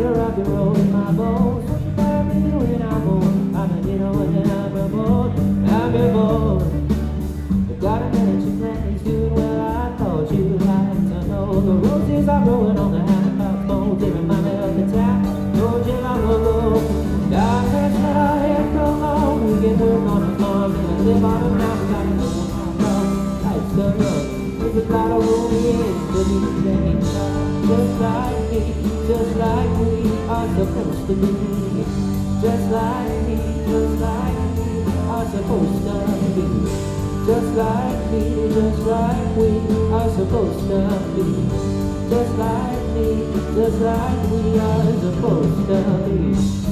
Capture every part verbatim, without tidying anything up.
to rock and roll in my bones. twenty-five me when I'm old. I'm a hero and I'm a bold. I'm a bold. You got a minute, you plans, doing well. I thought you'd like to know the roses are growing on the half-house bones. They remind me of the time told you long ago. God has let our hair grow long. We can work on a farm and live on a mountain. Got a little house, life's so rough. There's a lot of room, yes, to be playing just like me, just like we are supposed to be. Just like me, just like we are supposed to be. Just like me, just like we are supposed to be. Just like me, just like we are supposed to be.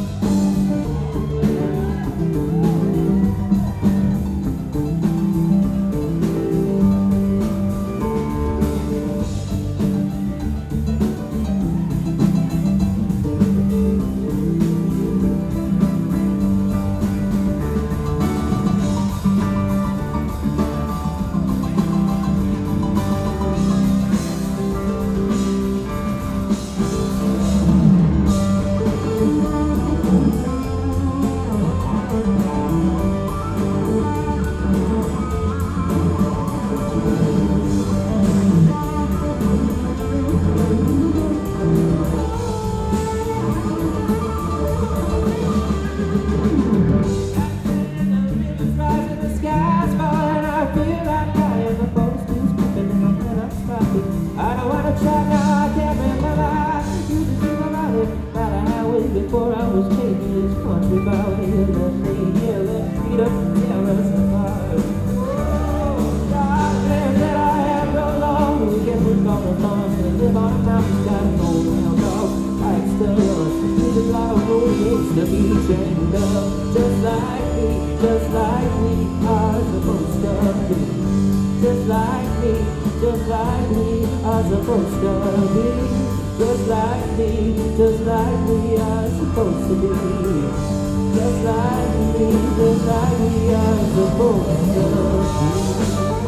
Before I was changing this country by way of the sea, yeah, let freedom tear us apart. Oh, God, damn that I have no long. We can work on the farm and live on a mountain. Got an old round dog, likes to run. There's a lot of road needs to be chained up. Just like me, just like we are supposed to be. Just like me, just like we are supposed to be. Just like me, just like we are supposed to be. Just like me, just like we are supposed to be.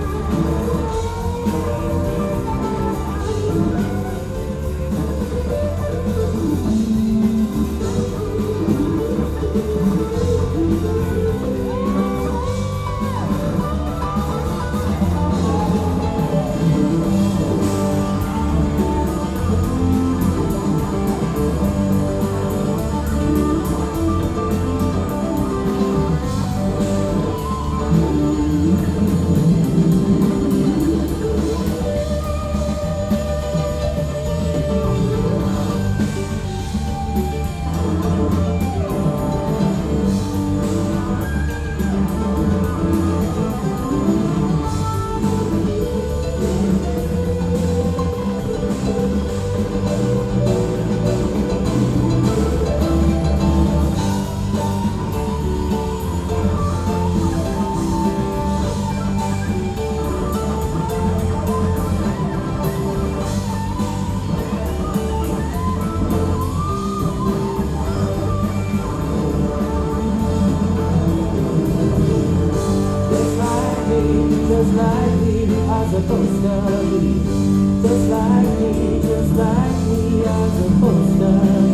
Just like we are supposed to be. Just like me, just like we are supposed to be.